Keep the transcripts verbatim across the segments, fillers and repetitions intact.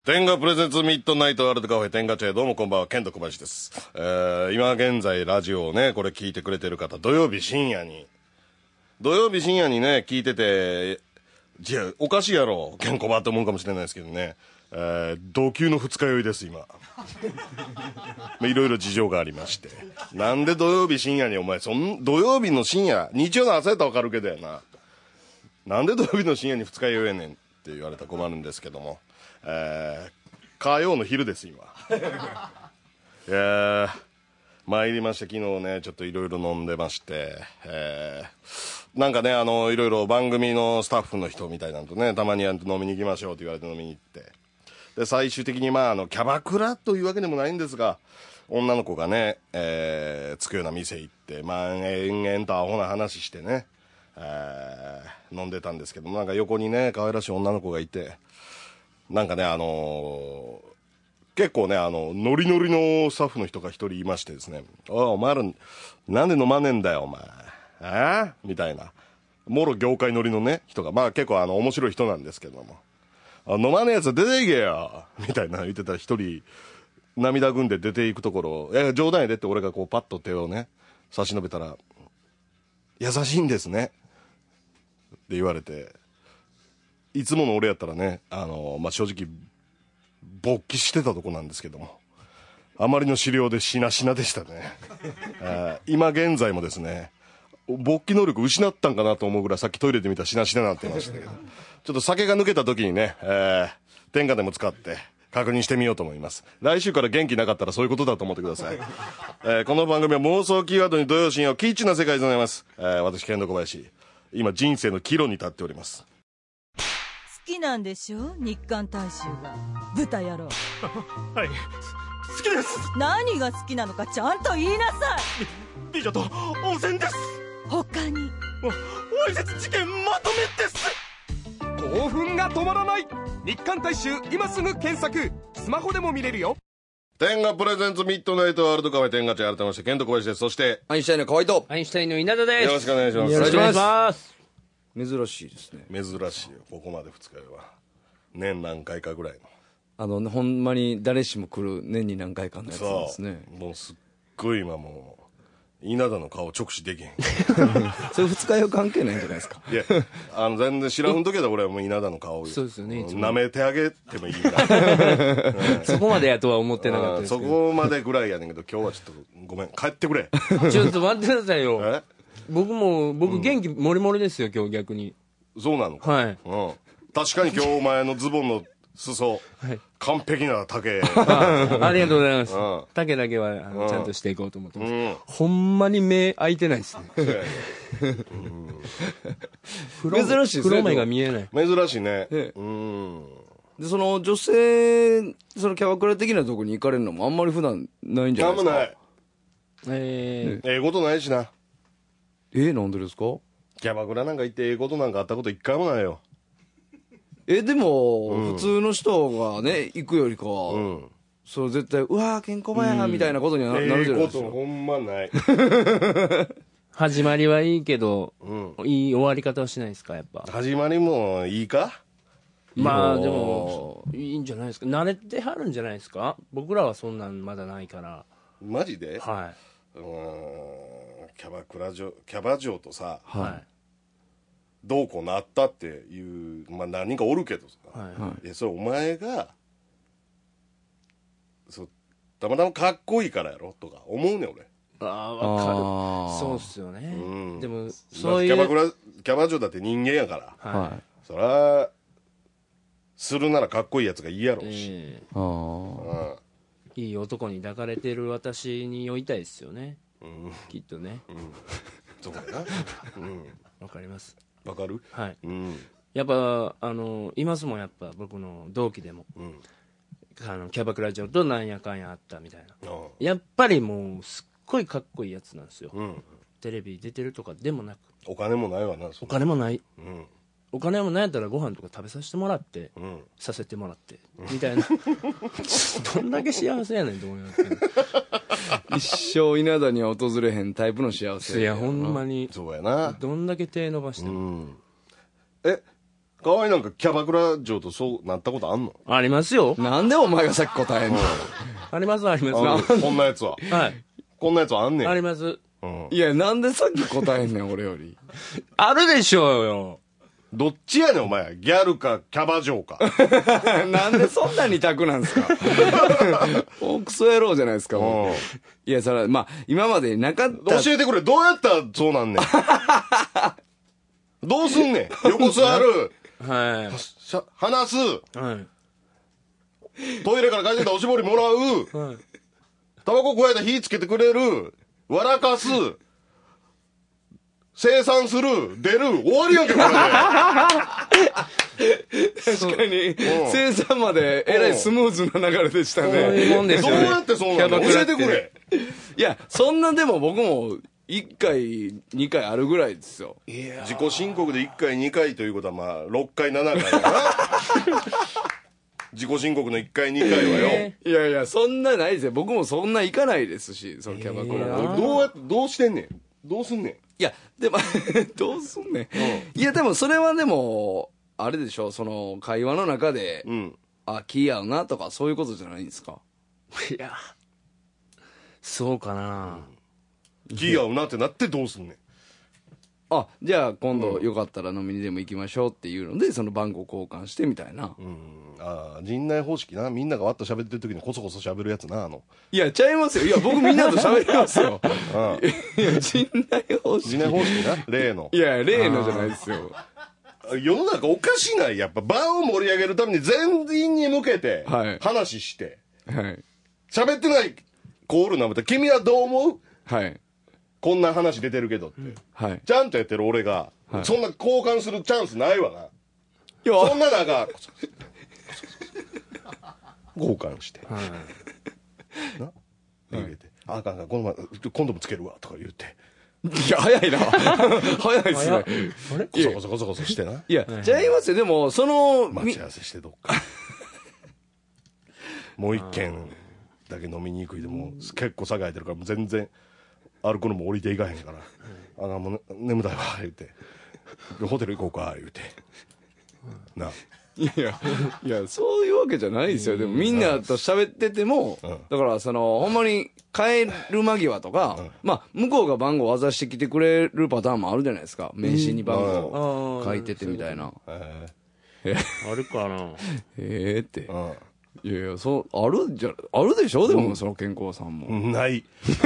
天下プレゼンツミッドナイトワールドカフェ天下チェ。どうもこんばんは、ケント小林です。えー、今現在ラジオをねこれ聞いてくれてる方、土曜日深夜に土曜日深夜にね聞いてて、じゃあおかしいやろケンコバって思うかもしれないですけどね、えー、同級の二日酔いです今いろいろ事情がありまして、なんで土曜日深夜にお前そん土曜日の深夜、日曜の朝やったら分かるけどやな、なんで土曜日の深夜に二日酔いやねんって言われたら困るんですけども、えー、火曜の昼です今いやー参りました。昨日ねちょっといろいろ飲んでまして、えー、なんかねあのいろいろ番組のスタッフの人みたいなんとねたまに飲みに行きましょうって言われて飲みに行って、で最終的にまああのキャバクラというわけでもないんですが、女の子がね、えー、つくような店行ってまあ延々とアホな話してね、えー、飲んでたんですけども、なんか横にね可愛らしい女の子がいて、なんかねあのー、結構ねあのノリノリのスタッフの人が一人いましてですね、おいお前らなんで飲まねえんだよお前、あみたいなもろ業界ノリのね人が、まあ結構あの面白い人なんですけども、あ飲まねえやつは出ていけよみたいな言ってた一人涙ぐんで出ていくところ、いや冗談やでって俺がこうパッと手をね差し伸べたら、優しいんですねって言われて、いつもの俺やったらね、あのまあ、正直勃起してたとこなんですけども、あまりの資料でしなしなでしたね今現在もですね勃起能力失ったんかなと思うぐらい、さっきトイレで見たらしなしなになってましたけどちょっと酒が抜けた時にね、えー、天下でも使って確認してみようと思います。来週から元気なかったらそういうことだと思ってください、えー、この番組は妄想キーワードに土曜深夜をキッチンな世界でございます、えー、私ケンド小林、今人生の岐路に立っております。 好きなんでしょ日韓大衆が。豚野郎はい、好きです。 何が好きなのかちゃんと言いなさい。 美女と温泉です。 他にわわいせつ事件まとめです。 興奮が止まらない。日韓大衆今すぐ検索。スマホでも見れるよ。 天下プレゼンツミッドナイトワールドカフェ天下チャ改めましてケント小林です。そしてアインシュタインの河合とアインシュタインの稲田です。 よろしくお願いします。 よろしくお願いします。 珍しいですね。 珍しいよ、ここまで二日酔いは年何回かぐらいの、 あのほんまに誰しも来る年に何回かのやつなんですね。 そうもうすっごい今もう稲田の顔直視できへんそれ二日酔い関係ないんじゃないですか。 いやあの全然知らん時は俺はもう稲田の顔をそうですよね、 舐めてあげてもいいぐらい、 うん、そこまでやとは思ってなかったですけど、 そこまでぐらいやねんけど今日はちょっとごめん帰ってくれちょっと待ってくださいよ僕も僕元気もりもりですよ今日逆に。 そうなのか、 はい、 うん、確かに今日お前のズボンの裾、はい、完璧な丈あ, ありがとうございます、 うん、 丈だけはあの、うん、ちゃんとしていこうと思ってます、うん、 ほんまに目開いてないですね珍しいですね。黒目が見えない。 珍しいね、 ええ、うんでその女性そのキャバクラ的なとこに行かれるのもあんまり普段ないんじゃないですか。あんまない。 ええええことないしな。 えー、なんでですか。 キャバクラなんか行ってええことなんかあったこと一回もないよ。 えでも、うん、普通の人がね行くよりかは、うん、それ絶対うわーケンコバや、うん、みたいなことには な, なるじゃないですか。 ええことほんまない始まりはいいけど、うん、いい終わり方はしないですか。やっぱ始まりもいいか。 まあでもいいんじゃないですか。慣れてはるんじゃないですか。僕らはそんなんまだないから。 マジで。 はい。 うーんキャバクラ嬢キャバ嬢とさ、 はい、 どうこうなったっていう、まあ、何人かおるけどさ、 はい、 いやそれお前がそたまたまかっこいいからやろとか思うねん俺。 ああ分かる。そうっすよね、うん、でもそういうキャバクラキャバ嬢だって人間やから、はい、そりゃするならかっこいいやつがいいやろうし、えー、あいい男に抱かれてる私に酔いたいですよね、うん、きっとね、うん、 そうだな、うん、 わかります。 わかる。 はい、 うん、 やっぱあのいますもんやっぱ僕の同期でも、うん、あのキャバクラ嬢となんやかんやあったみたいな、やっぱりもうすっごいかっこいいやつなんですよ、うん、テレビ出てるとかでもなくお金もないわな。 お金もない、うん、お金もないやったらご飯とか食べさせてもらって、うん、させてもらって、うん、みたいなどんだけ幸せやねんと思いますけど一生稲田には訪れへんタイプの幸せ。 いやほんまにそうやな。 どんだけ手伸ばしても、 うん、え河合なんかキャバクラ嬢とそうなったことあんの？ ありますよ。 なんでお前がさっき答えんの？ ありますありあますのこんなやつは。 はいこんなやつはあんねん。 あります。 いや、なんでさっき答えんねん、俺より。 あるでしょうよ。 どっちやねん、お前。ギャルか、キャバ嬢か。 なんでそんな二択なんですか？もうクソ野郎じゃないですか、もう。 うんいや、それは、まあ、今までなかった。 教えてくれ、どうやったらそうなんねん。どうすんねん。横座る。 はしゃ話す。 い。はい。 トイレから帰ってきたおしぼりもらう。 はい。 タバコ加えた火つけてくれる。笑かす。生産する。出る。終わりやんけ、これで。 確かに、 うん生産までえらいスムーズな流れでしたそうね。 いうもんですどうよね。 やってそうなんの教えてくれ。 いや、そんなでも僕も、いっかい、にかいあるぐらいですよ。 自己申告でいっかい、にかいということは、まあ、ろっかい、ななかいだな。自己申告のいっかい、にかいはよ。 えいやいや、そんなないですよ。僕もそんな行かないですし、そのキャバクラいやいどうやって、どうしてんねん。どうすんねん。 や、でも、どうすんねん。いや、でもそれはでも、あれでしょ、その、会話の中で、 うん。 あ、気合うなとか、そういうことじゃないんですか。 いや、そうかな。 気合うなってなってどうすんねん。 あ、じゃあ今度よかったら飲みにでも行きましょうっていうので、その番号交換してみたいな。 うん。ああ、陣内方式な。みんながわっと喋ってる時にこそこそ喋るやつな、あの。 いや、ちゃいますよ。いや、僕みんなと喋りますよ。 ああ。 いや、陣内方式。 陣内方式な。例のい。や、例のじゃないですよ。 世の中おかしない。やっぱ場を盛り上げるために全員に向けてはい話して、 はい。 喋ってないコールなめたら君はどう思う？ はい。 こんな話出てるけどって。 はい。 ちゃんとやってる俺が、 はいそんな交換するチャンスないわな。 いそんや、 な中、交換して。 はい。 な入れて。ああかんあかん、この前、今度もつけるわ、とか言って。 いや、早いな。早いっすね。 あれこそこそこそこそしてな。 いや、ちゃいますよ。でも、その、み待ち合わせしてどっか。もう一軒だけ飲みに行くいでも結構栄えてるからもう全然歩くのも降りていかへんから「あのもう眠たいわ」言うて「ホテル行こうか」言うてなあいや、いや、そういうわけじゃないですよ。でも、みんなと喋ってても、 うんだから、その、ほんまに帰る間際とか、まあ、向こうが番号を渡してきてくれるパターンもあるじゃないですか。名刺に番号を書いててみたいな。 えあるかな。 ええって。 ーうんいやいや、そう、あるんじゃ、あるでしょでも、その健康さんも。 ない、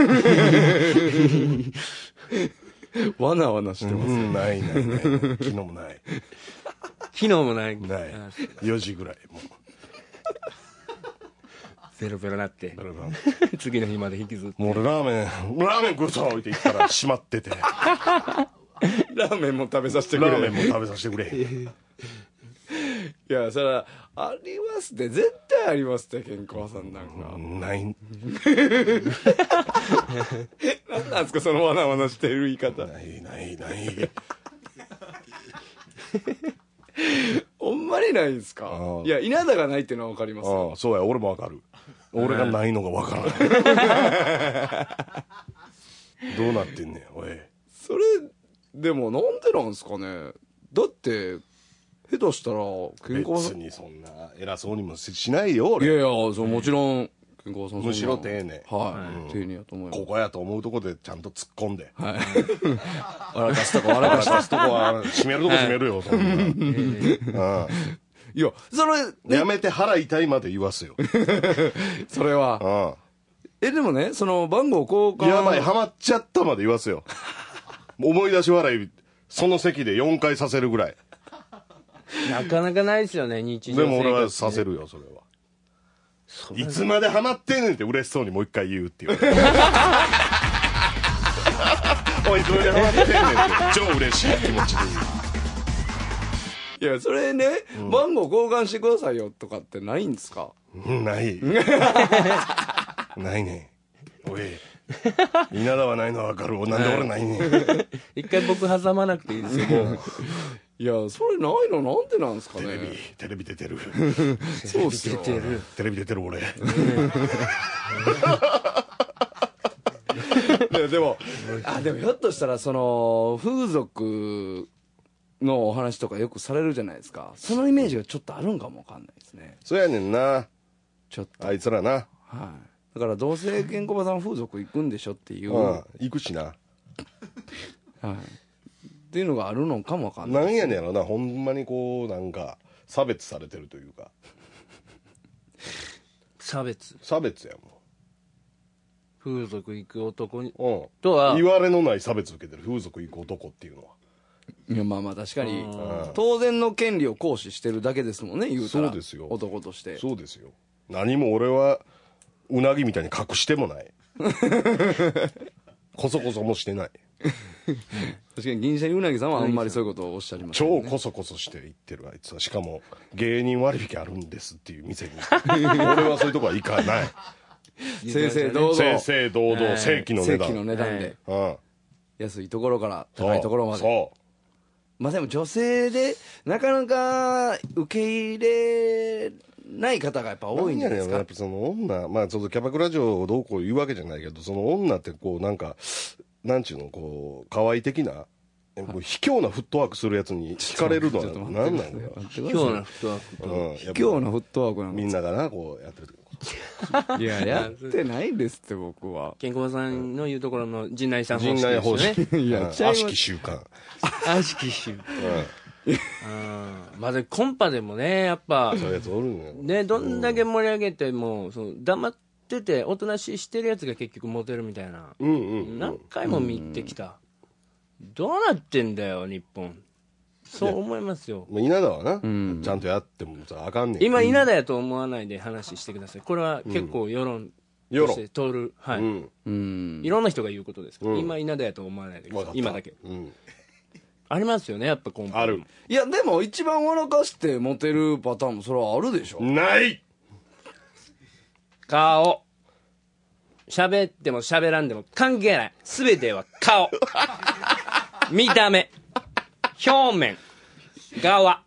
わなわなしてます。 うん、ないないない昨日もない昨日もない。 ないあよじぐらいもうベロベロなってだ。からも次の日まで引きずって。 う俺ラーメンラーメン食うぞって言ったら閉まっててララーメンも食べさせてくれ。 ーメンも食べさせてくれいや、それは、ありますって、絶対ありますって、健康さんなんか。 ないなんなんですか、そのわなわなしてる言い方。 ないないないほんまにないんすかああいや、稲田がないっていうのはわかりますよ。 ああそうや俺もわかる俺がないのがわからないどうなってんねんおいそれ、でもなんでなんすかねだって、下手したら、健康さん。 別にそんな偉そうにもしないよ俺いやいや、そうもちろん、健康さんそんなむしろ丁寧はい。丁寧やと思います。 ここやと思うとこでちゃんと突っ込んではい。笑かすとこ笑かした。 出すとこは閉めるとこ閉めるよそんな、 いや、それ、 うん、やめて腹痛いまで言わすよ、 それは。 うえ、でもね、その番号交換。 ん、やばいハマっちゃったまで言わすよ思い出し笑いその席でよんかいさせるぐらいなかなかないですよね、日常生活でも俺はさせるよそれはいつまでハマってんねんって嬉しそうにもう一回言うっていうおいいつまでハマってんねんって超嬉しい気持ちでいや、それね、番号交換してくださいよとかってないんですか言うないないねんおい稲田はないのは分かるなんで俺ないねん一回僕挟まなくていいですよ、もう。 いや、それないのなんでなんですかテレビね。 テレビ出てるそうっすよ。 出てる。 テレビ出てる俺いやでも、あ、でもひょっとしたら、その、風俗のお話とかよくされるじゃないですか。そのイメージがちょっとあるんかもわかんないですね。 そうやねんな、 ちょっと。 あいつらな。 はい。だからどうせケンコバさん風俗行くんでしょっていう。 うん、行くしな。 はい。っていうのがあるのかもわかんない。 なんやねんやろな、ほんまにこうなんか差別されてるというか。 差別差別や風俗行く男にもん。うん。 とは言われのない差別受けてる風俗行く男っていうのは。 いや、まあまあ確かにん、 当然の権利を行使してるだけですもんね、言うたら。 そうですよ男として。 そうですよ。何も俺はうなぎみたいに隠してもない。こそこそもしてない。 確かに銀シャリうなぎさんはあんまりそういうことをおっしゃりませんね。 超こそこそして言ってるあいつは。しかも芸人割引あるんですっていう店に。俺はそういうとこは行かない。 正々堂々。 正々堂々正規の値段。 正規の値段で。 うん。 安いところからそう高いところまで。 そう。 まあでも女性でなかなか受け入れない方がやっぱ多いんじゃないですか。 やっぱその女、まあちょっとキャバクラ嬢をどうこう言うわけじゃないけど、その女ってこうなんか、なんちゅうの、こう、可愛い的な、もう卑怯なフットワークするやつに惹かれるのは何なんだよ。 卑怯なフットワークと、 うん。 卑怯なフットワークなんみんながな、こうやってる時。 いや、やってないんですって僕は。 ケンコバさんの言うところの陣内さん方式陣内方式。 ですよね。 いやうんちゃいます悪しき習慣。 悪しき習慣。うん。まあでコンパでもね、やっぱ、 そういうやつおるのよ。 ね、どんだけ盛り上げても、その黙ってて、おとなしいしてるやつが結局モテるみたいな。 うんうん。 何回も見てきた。どうなってんだよ、日本。そう思いますよ。 まあ稲田はな、 んちゃんとやってもさ、あかんねん。 今、稲田やと思わないで話してください。これは結構世論として通る。はい。 うん。 うん。 いろんな人が言うことですから、 うん今、稲田やと思わないでください。今だけ。 うん。 ありますよね、やっぱコンパ。 ある。 いや、でも一番笑かしてモテるパターンもそれはあるでしょ。 ない顔。喋っても喋らんでも関係ない。すべては顔。見た目。表面。側。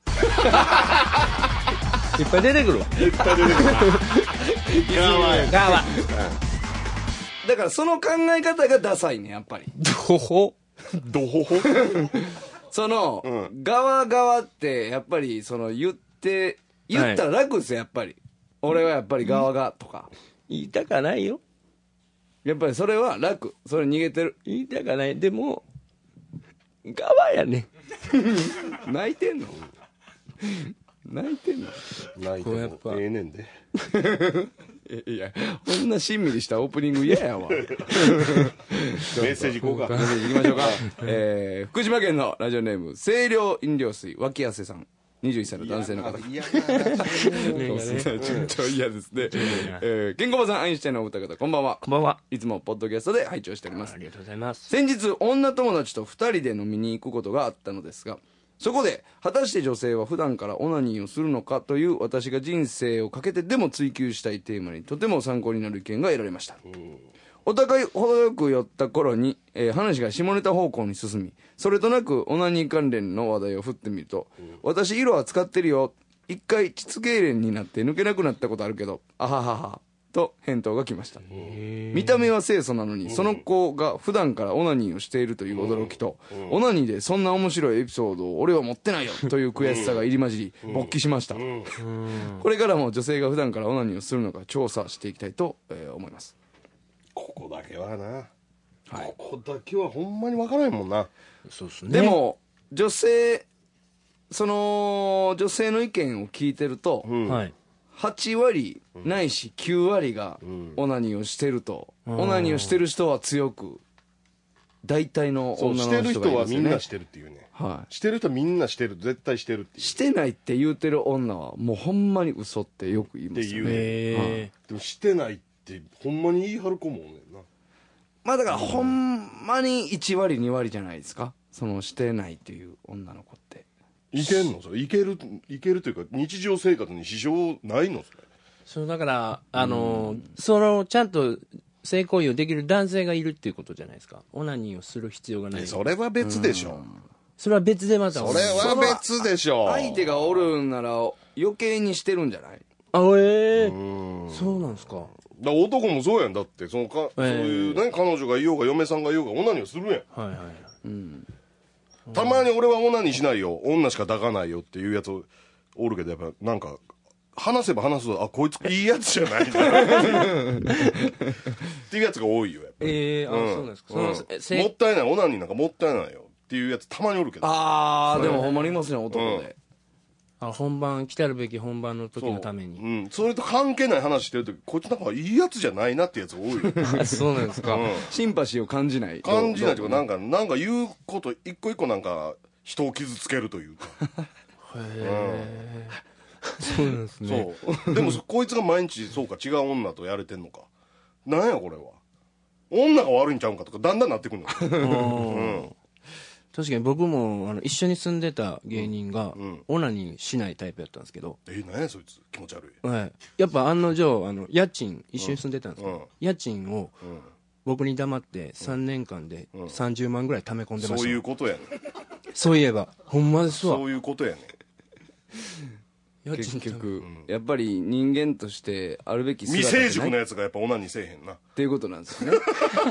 いっぱい出てくるわ。 絶対出てくるな。側や。 側。 だからその考え方がダサいね、やっぱり。 どほどほほその、 う側側ってやっぱりその言って、言ったら楽ですよ、やっぱり。俺はやっぱり側がとか。 言いたかないよ。 やっぱりそれは楽。それ逃げてる。 言いたかない。でも、側やね。 泣いてんの泣いてんのないとこうやっぱええねんで。 いや、こんなしんみりしたオープニング嫌やわ。 メッセージいこうか。 行きましょうか。えー、福島県のラジオネーム、清涼飲料水、脇汗さん。にじゅういっさいの男性の方。 いやそうですね。ちょっと嫌ですね。えー、ケンコバさん、アインシュタインのお二方、こんばんは。 こんばんは。 いつもポッドキャストで拝聴しておりますあ。りがとうございます。 先日、女友達と二人で飲みに行くことがあったのですが、そこで、果たして女性は普段からオナニーをするのかという私が人生をかけてでも追求したいテーマにとても参考になる意見が得られました。お互い程よく寄った頃に、えー話が下ネタ方向に進み、それとなくオナニー関連の話題を振ってみると、私色は使ってるよ。一回膣痙攣になって抜けなくなったことあるけど、あははは。と返答が来ました。見た目は清楚なのに、その子が普段からオナニーをしているという驚きと、オナニーでそんな面白いエピソードを俺は持ってないよという悔しさが入り混じり、勃起しました。これからも女性が普段からオナニーをするのか調査していきたいと、えー思います。 ここだけはな。ここだけはほんまにわからへんもんな。 そうですね。 でも、女性、その、女性の意見を聞いてると、 はい。 はちわりないしきゅうわりがオナニーをしてると、オナニーをしてる人は強く大体のそう、 女してるの人がいますよね。 人はみんなしてるっていうね。 はしてる人はみんなしてる。絶対してるってい。 いう。 してないって言うてる女はもうほんまに嘘ってよく言いますよね。 っていうへでもしてないってほんまに言い張る子もおんねんな。 まあだからほんまにいちわりにわりじゃないですか、そのしてないっていう女の子って。 いけんのそれ。いける、いけるというか日常生活に支障ないのそれ。 そう、だから、あの、その、ちゃんと性行為をできる男性がいるっていうことじゃないですか。オナニーをする必要がない。 それは別でしょ。 それは別でまた。 それは別でしょ。 相手がおるんなら余計にしてるんじゃない？ あ、ええうん。 そうなんですか。 だから男もそうやん。だってそのか、 ええそういうね彼女がいようが嫁さんがいようがオナニーをするやん。 はいはい。 うん。 たまに俺はオナニーしないよ、女しか抱かないよっていうやつおるけど、やっぱなんか話せば話すと、あ、こいついいやつじゃないなっていうやつが多いよ、やっぱり。 ええー、あ、 うん、 そうなんですか。 うんそのせもったいない、オナニーなんかもったいないよっていうやつたまにおるけど。 ああでもほんまにいますね、男で。 あ、本番、来たるべき本番の時のために。 そう、うん、それと関係ない話してるとき、こいつなんかいいやつじゃないなってやつ多いよ。 あ、そうなんですか。 うん、 シンパシーを感じない。 感じないというか、なんか、なんか言うこと、一個一個なんか、人を傷つけるというか。 へえ。そうなんですね。 そう。でも、こいつが毎日、そうか、違う女とやれてんのか。なんや、これは。女が悪いんちゃうんかとか、だんだんなってくるの。うん。 確かに僕もあの一緒に住んでた芸人が、 うん、 オナニーしないタイプやったんですけど、 え、なんやそいつ、気持ち悪い。 はい、やっぱ案の定あの家賃一緒に住んでたんですけど、うん、家賃を僕に黙ってさんねんかんでさんじゅうまんぐらい貯め込んでました、 そういうことやねん。 そういえばほんまですわ。 そういうことやねん。 結局、うん、やっぱり人間としてあるべき姿未成熟なやつがやっぱオナニーせえへんなっていうことなんですよね。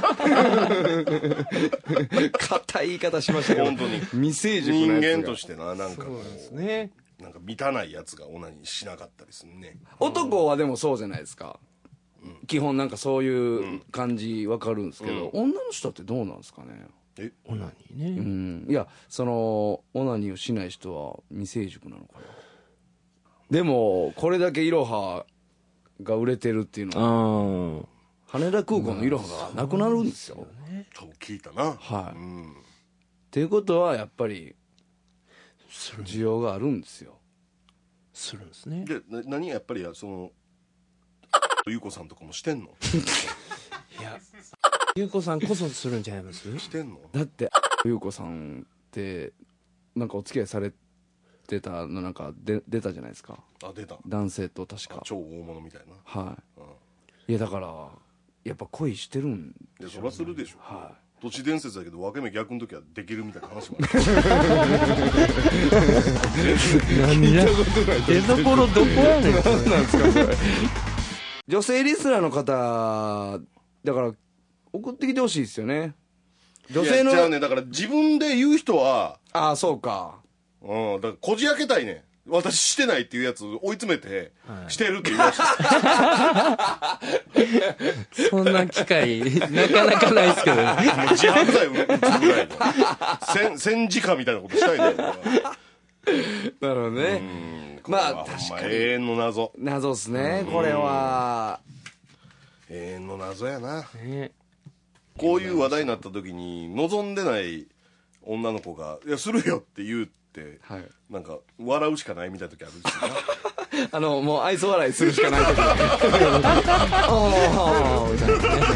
硬い言い方しましたけど、 本当に未成熟なやつが人間としてな、なんかこう、 そうですね、 なんか満たないやつがオナニーしなかったりするね。 男はでもそうじゃないですか、うん、基本なんかそういう感じわかるんですけど、うん、女の人ってどうなんですかね。 え、 オナニーね、 うん、いやそのオナニーをしない人は未成熟なのかな。でもこれだけイロハが売れてるっていうのは、羽田空港のイロハがなくなるんですよ。 多分聞いたな。 はい。 うん、 っていうことはやっぱり需要があるんですよ。 するんですね。 で、な何やっぱりそのゆうこさんとかもしてんの？ いや、ゆうこさんこそするんちゃいます？ してんの？ だってゆうこさんってなんかお付き合いされて出たのなんかで出たじゃないですか。 あ、出た。 男性と確か超大物みたいな。 はい、 うん、 いやだからやっぱ恋してるんでしょ。そりゃするでしょ。 はい。 都市伝説だけど分け目逆の時はできるみたいな話もある。 何や出どころどこやねん。 何なんですかそれ。女性リスナーの方だから送ってきてほしいですよね。女性の。 いや、じゃあね、だから自分で言う人は、 ああそうか。 うん、だからこじ開けたいね。私してないっていうやつ追い詰めて、はい、してるって言わしてそんな機会なかなかないですけどね。もう自犯罪を打つぐらいの戦戦時下みたいなことしたいね。なるほどね。まあ確かに永遠の謎謎っすね、これは。 永遠の謎やな、 ね、 こういう話題になった時に望んでない女の子が「いやするよ」って言うって、はい、なんか笑うしかないみたいな時あるんですよね。 あのもう愛想笑いするしかない時ああみたいなね。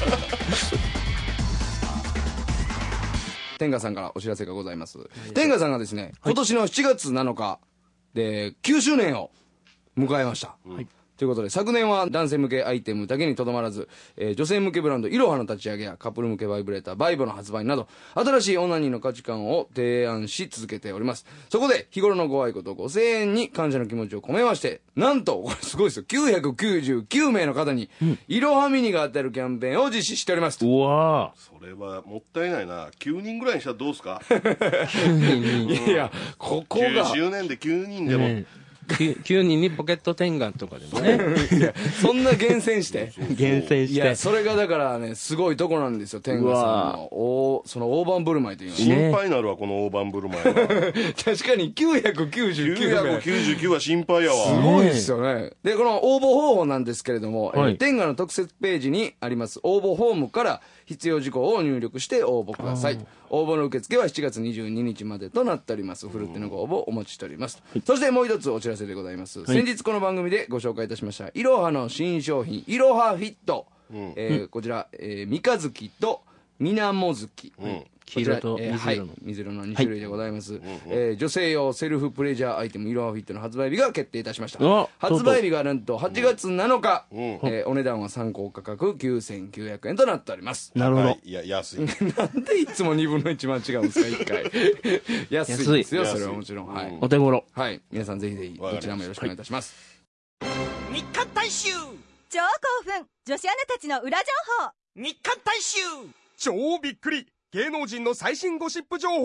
天賀さんからお知らせがございます。天賀さんがですね、今年のしちがつなのかできゅうしゅうねんを迎えました、はい、ということで昨年は男性向けアイテムだけにとどまらず、えー、女性向けブランドイロハの立ち上げやカップル向けバイブレーターバイボの発売など新しいオナニーの価値観を提案し続けております。そこで日頃のご愛顧とご声援に感謝の気持ちを込めまして、なんとこれすごいですよ、きゅうひゃくきゅうじゅうきゅうめいの方にイロハミニが当たるキャンペーンを実施しております。 うわそれはもったいないな。きゅうにんぐらいにしたらどうすか。 いやここがきゅうじゅうねんできゅうにんでも、ねきゅうにんにポケット天眼とかでもね。 いやそんな厳選して厳選して、 いやそれがだからねすごいとこなんですよ、天狗さんのおその大盤振る舞いというのは、 心配になるわこの大盤振る舞いは。 確かにきゅうひゃくきゅうじゅうきゅうめい、 きゅうひゃくきゅうじゅうきゅうは心配やわ。 すごいですよね。でこの応募方法なんですけれども、はい、えー、天狗の特設ページにあります応募フォームから必要事項を入力して応募ください。応募の受付はしちがつにじゅうににちまでとなっております。ふるってのご応募お待ちしております、はい、そしてもう一つお知らせでございます、はい、先日この番組でご紹介いたしましたイロハの新商品イロハフィット、うん、えー、こちら、えー、三日月とみなも月、うん、 黄色と水色の、えーはい、 水色のにしゅるいでございます、はい、えー、女性用セルフプレジャーアイテムイロハフィットの発売日が決定いたしました。発売日がなんとはちがつなのか、うん、えー、お値段は参考価格きゅうせんきゅうひゃくえんとなっております。 なるほど、 いや安い。 なんでいつもにぶんのいち間違うんですかいっかい。安いですよそれはもちろん、はい、 お手頃、 はい、皆さんぜひぜひどちらもよろしくお願いいたします。 日刊大衆超興奮女子アナたちの裏情報。 日刊大衆超びっくり芸能人の最新ゴシップ情報。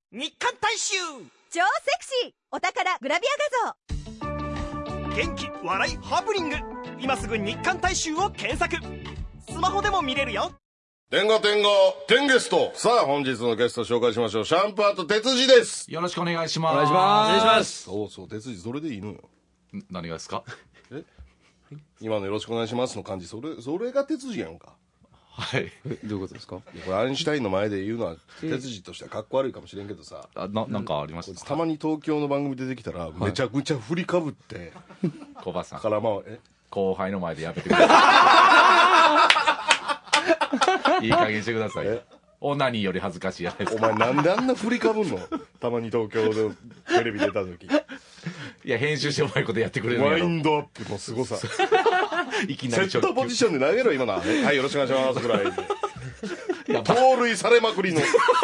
日刊大衆超セクシーお宝グラビア画像。 元気笑いハプニング、今すぐ日刊大衆を検索。スマホでも見れるよ。 天下天下天ゲスト。さあ本日のゲスト紹介しましょう。シャンパーと哲司です。 よろしくお願いします。 お願いします。お願いします。 そうそう、哲司それでいいのよ。 何がですか？ え今のよろしくお願いしますの感じ、それそれが哲司やんか。 はい。 えどういうことですか？ これアインシュタインの前で言うのは哲司としてはかっこ悪いかもしれんけどさ、 あななんかありました？ たまに東京の番組出てきたらめちゃくちゃ振りかぶって小林さんからまあえ後輩の前でやめてください。いい加減してください。オナニーより恥ずかしいやないですか。 お前なんであんな振りかぶんの？たまに東京でテレビ出た時いや編集してうまいことやってくれるんやろ。 マインドアップの凄さいきなりセットポジションで投げろ今のははいよろしくお願いしますぐらいでいや盗塁されまくりの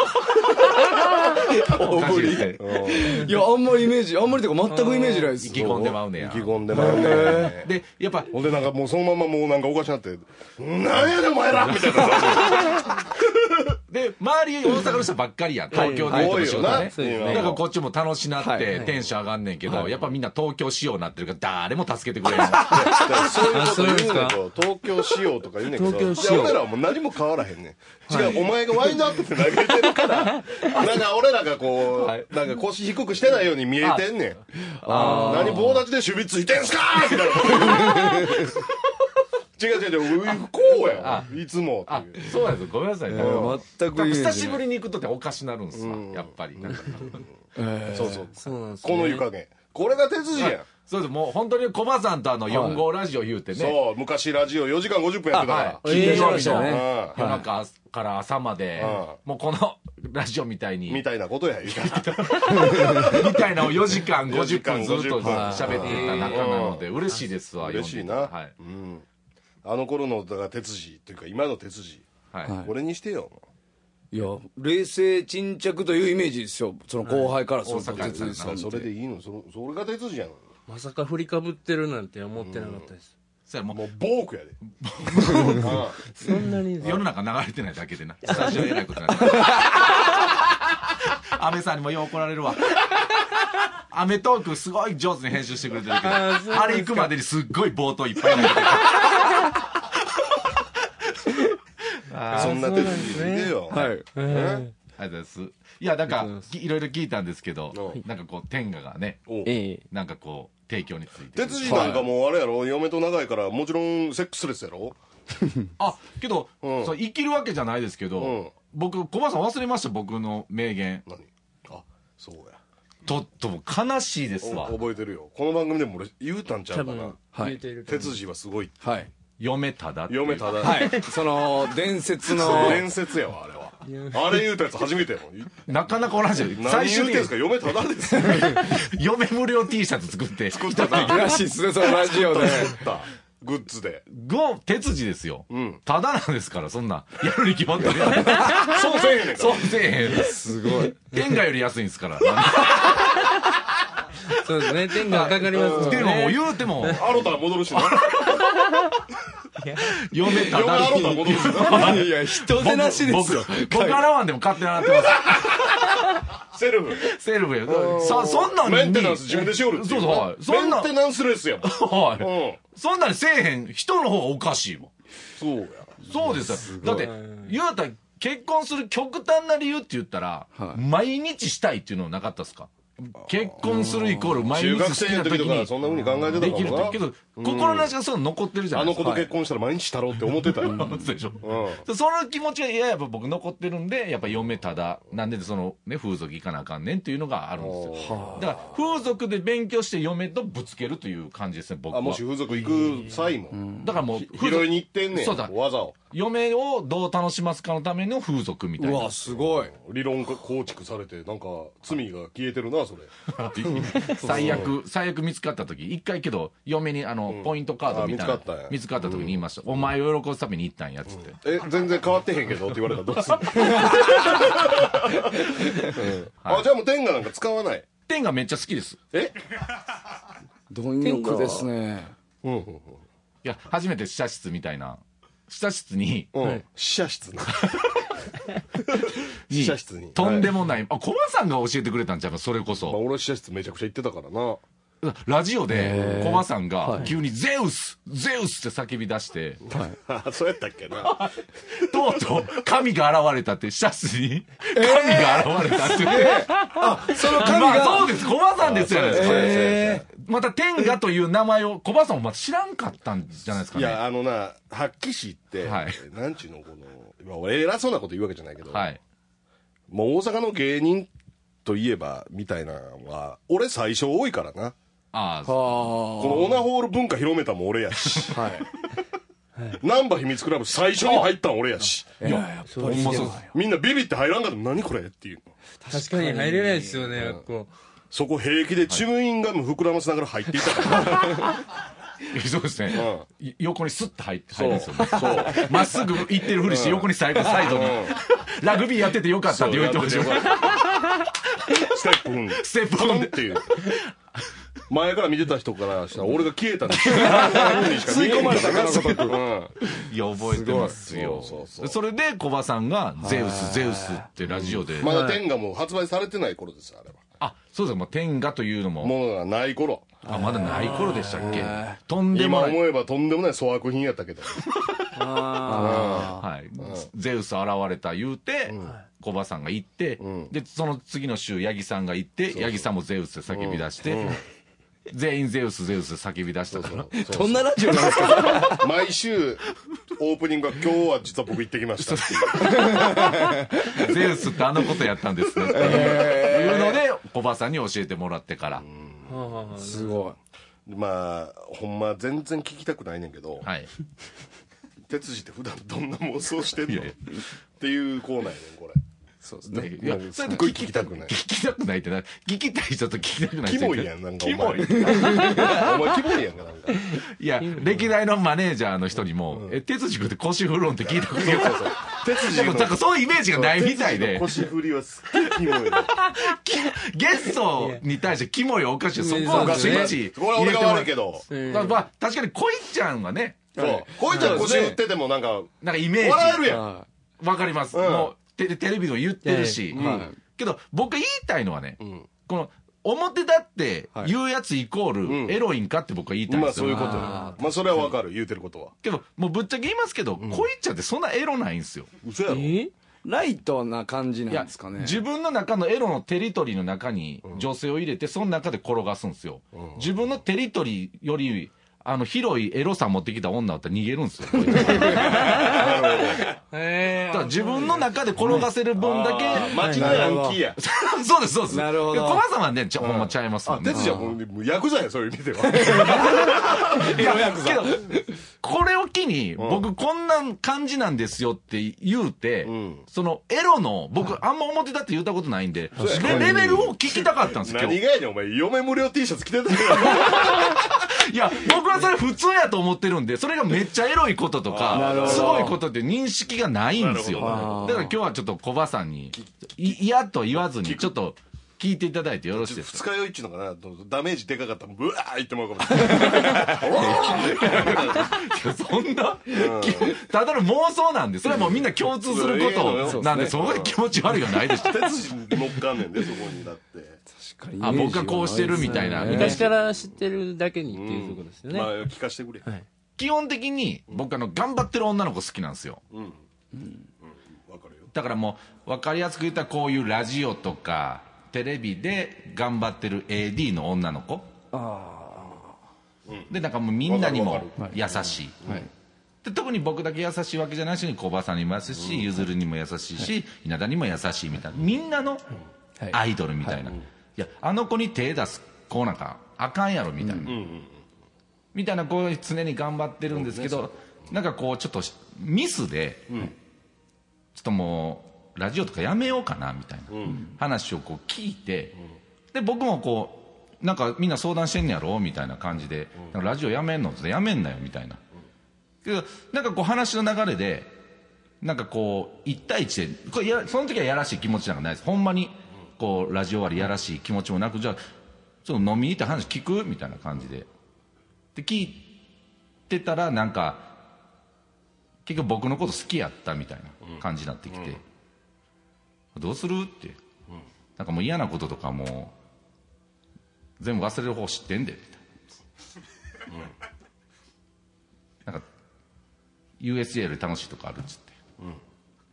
おかしいですね。 いやあんまりイメージあんまりというか全くイメージないです。 意気込んでまうねや。 意気込んでまうね。 でやっぱほんでなんかもうそのままもうなんかおかしなってなんやねんお前らみたいなで周り大阪の人ばっかりやん。東京でいうとこ仕事ね。 多いよなだからこっちも楽しなっはいてテンション上がんねんけど、やっぱみんな東京仕様になってるから誰も助けてくれない。 そういうこと言うねんけど東京仕様とか言うねんけど東京仕様いや俺らはもう何も変わらへんねん。違う、お前がワインドアップって投げてるからなんか俺らがこうなんか腰低くしてないように見えてんねん。何棒立ちで守備ついてんすかみたいな違う違う違うこうやいつもあそうなんです。ごめんなさいね。 全くイメージない。 久しぶりに行くとっておかしなるんすわ、やっぱり。なんかそうそうそうなんですこの湯加減これが哲司やん。 そうです。もう本当にコバさんとあのよん号ラジオ言うてね。 そう昔ラジオよじかんごじゅっぷんやってたから金曜日のね夜中から朝まで、もうこのラジオみたいに、 みたいなことや言うたみたいなのをよじかんごじゅっぷんずっとよじかんごじゅっぷん喋ってた仲なので、嬉しいですわ、 嬉しいな、 はい。 うんあの頃のだから哲司っていうか今の哲司はい。 これにしてよ。 いや冷静沈着というイメージですよ。その後輩からすると大阪哲司さんってそれでいいのそそれが哲司やん。 まさか振りかぶってるなんて思ってなかったです。 そやもうもうボークやでそんなに世の中流れてないだけでな。スタジオえらいことになってる。安倍さんにもよう怒られるわ。アメトークすごい上手に編集してくれてるけど、 あーそうですかあれ行くまでにすっごい冒頭いっぱいになってる。 そんな哲司でいてよ。 はい。 ありがとうございます。いや、なんか、いろいろ聞いたんですけどう、 なんかこう、天下がね、 おうええなんかこう、提供について。 哲司なんかもうあれやろ嫁と長いからもちろんセックスレスやろ。 あ、けど、 うんそう生きるわけじゃないですけど、 うん僕、小林さん忘れました、僕の名言。 何あそうやとっとも悲しいですわ。 覚えてるよこの番組でも俺言うたんちゃ多うかな分はい言うていると思う哲司はすごいはい。 嫁ただっていう。 嫁ただはい。その伝説の伝説やわあれはあれ言うたやつ初めてやろなかなか同じ。 何最終的言うてんすか嫁ただですよに嫁無料 T シャツ作って、 作ったならしいですね、そのラジオで。 作ったグッズでゴ哲司ですよ。 んただなんですから、そんな。やるに決まってるやん。 そうせえへんねんからそうせえへん。 すごい。 天下より安いんですから。 そうですね。天がかかりますもんでももうね。 言うても、 アロタ戻るしな嫁た嫁アだロタ戻るしないや、人手なしですよ。 僕、僕洗わんでも勝手に洗ってます。 セルフセルフや。さ、そんなんに。 メンテナンス自分でしよるっていそうそう、はい。そんなメンテナンスレスやもんはい。 うんそんなんにせえへん人の方がおかしいもん。 そうやそうですよ。だって、言うたら、結婚する極端な理由って言ったら、 はい毎日したいっていうのなかったですか？結婚するイコール毎中学日好き生の時とかな時にそんな風に考えてたできかもなるってけど、心なしがそういうの残ってるじゃなあいですか。 の子と結婚したら毎日したろうって思ってたよそうでしょ。 うんその気持ちがいややっぱ僕残ってるんで、やっぱ嫁ただなんでそのね風俗行かなあかんねんっていうのがあるんですよ。だから風俗で勉強して嫁とぶつけるという感じですね、僕は。 あもし風俗行く際もだからもう拾いに行ってんねんそうだわざを嫁をどう楽しますかのための風俗みたいうなわ、。すごい。 理論が構築されてなんか罪が消えてるなそれ最悪最悪見つかった時一回けど嫁にあの、ポイントカードみたいなあ見つかったんや見つかった時に言いました、お前を喜ぶために行ったんやっつって、 え全然変わってへんけどって言われたらどうするあじゃあもう天下なんか使わない天がめっちゃ好きです。 え貪欲ですね。 うんうんいや初めて試写室みたいな試写室にうんうん試写室な試写室にとんでもない、あ、コバさんが教えてくれたんちゃうか、それこまあ、 そ。 俺試写室めちゃくちゃ行ってたからな。 ラジオでコバさんが急にゼウス、ゼウスって叫び出して、 あそうやったっけな。 とうとう神が現れたって、シャツに神が現れたって言って、 あ、その神まあが。 そうです、コバさんですよね。 えまた天下という名前をコバさんもまた知らんかったんじゃないですかね。 いや、あのな、発揮師って、 はいなんちゅうの、この、まあ俺偉そうなこと言うわけじゃないけど、 はい。 もう大阪の芸人といえば、みたいなのは、俺最初多いからな。 ああ、 このオナホール文化広めたも俺やし。 はい。 ナンバ秘密クラブ最初に入ったん俺やし。 いや、やっぱり。 ほんまそうです。 みんなビビって入らんかったら何これっていうの。 確かに入れないですよね、あっこ。 そこ平気でチューインガム膨らませながら入っていたから。 そうですね。 うい横にスッと入って、入るんですよね。 そう。 まっすぐ行ってるふりして、横に最後、サイドに。ラグビーやっててよかったって言ってましたよ。 ステップ踏んで。 ステップ踏んでっていう。前から見てた人からしたら俺が消えたんですよ。吸い込まれたからごとく。 いや、覚えてますよ。 そうそうそうそれで、コバさんが、ゼウス、ゼウスってラジオで。 まだ天下も発売されてない頃ですあれは。 あ、そうです。もう天下というのも。 ものがない頃。 あ、まだない頃でしたっけ。とんで今もない。 思えばとんでもない粗悪品やったけど。 はい。ゼウス現れた言うて、コバさんが行って、で、その次の週、ヤギさんが行って、ヤギさんもゼウスで叫び出して、全員ゼウスゼウス叫び出したから。 どんなラジオなんですか。 毎週オープニングは今日は実は僕行ってきましたっていう。 ゼウスってあのことやったんですねっていうので、コバさんに教えてもらってから。 すごい。 まあほんま全然聞きたくないねんけど、 はい。 哲司って普段どんな妄想してんのっていうコーナーやねんこれ。 そうですね。 いや、 すっごい聞きたくない。 聞きたくないってな、聞きたい人と聞きたくない人。 キモいやんなんかお前。 キモい。 お前キモいやんかなんか。 いや、歴代のマネージャーの人にも、え、哲司君って腰振るんって聞いたことない。そうそう。 哲司でもなんかそういうイメージがないみたいで。 腰振りはすっごいキモいの。 ゲストに対してキモいおかしい。そこはスイッチこれは俺が悪いけど。 まあまあ、確かにこいちゃんはね、 そう。こいつは腰振っててもなんか、 なんかイメージ。 笑えるやん。 わかります。もう、テレビでも言ってるし。けど、僕が言いたいのはね、この、表だって言うやつイコールエロいんかって僕は言いたいんですよ。 まあそういうことよ。まあそれはわかる、言うてることは。 けど、もうぶっちゃけ言いますけど、こいちゃんってそんなエロないんですよ。 嘘やろ。 ライトな感じなんですかね。 自分の中のエロのテリトリーの中に女性を入れて、その中で転がすんですよ。自分のテリトリーより、あの、広いエロさ持ってきた女だったら逃げるんですよ。だから自分の中で転がせる分だけ。 街のヤンキーや。 そうです、そうです。 なるほど。 コバさんはね、ほんまちゃいますもんね。 哲司はもうヤクザや、そういう意味では。 エロヤクザ。けど、これを機に、僕こんな感じなんですよって言うて、そのエロの、僕あんま表だって言ったことないんで、レベルを聞きたかったんですよ。 何がやねん、お前。嫁無料 T シャツ着てたよ。 いや、僕はそれ普通やと思ってるんで、それがめっちゃエロいこととか、すごいことって認識がないんですよ。だから今日はちょっとコバさんに、嫌と言わずに、ちょっと聞いていただいてよろしいですか。 二日酔いっちゅうのかな、ダメージでかかったら、ブワーいってもらうかもしれない。 そんな、ただの妄想なんで、それはもうみんな共通することなんで、そこで気持ち悪いはないでしょ。 哲司乗っかんねんで、そこにだって。 あ、僕がこうしてるみたいな。 昔から知ってるだけにっていうところですよね。 まあ、聞かせてくれ。 基本的に、僕あの、頑張ってる女の子好きなんですよ。 うん。うん。わかるよ。 だからもう、わかりやすく言ったらこういうラジオとか、テレビで頑張ってる エーディー の女の子。で、なんかもうみんなにも優しい。で、特に僕だけ優しいわけじゃないし、小葉さんにも優しい、ゆずるにも優しいし、稲田にも優しいみたいな。みんなのアイドルみたいな。いや、あの子に手出す子なんかあかんやろみたいな。みたいな、こう常に頑張ってるんですけど、なんかこうちょっとミスで、ちょっともうラジオとかやめようかなみたいな話をこう聞いて、で僕もこうなんかみんな相談してんねやろみたいな感じで、ラジオやめんのってやめんなよみたいな。けどなんかこう話の流れでなんかこういち対いちでこれやその時はやらしい気持ちなんかないです。ほんまにこうラジオ終わりやらしい気持ちもなく、じゃあちょっと飲みに行って話聞くみたいな感じでで聞いてたら、なんか結局僕のこと好きやったみたいな感じになってきて、 どうするって、うん、なんかもう嫌なこととかもう全部忘れる方知ってんでみたいな、うん、なんか ユーエスジェー より楽しいとこあるっつって、うん、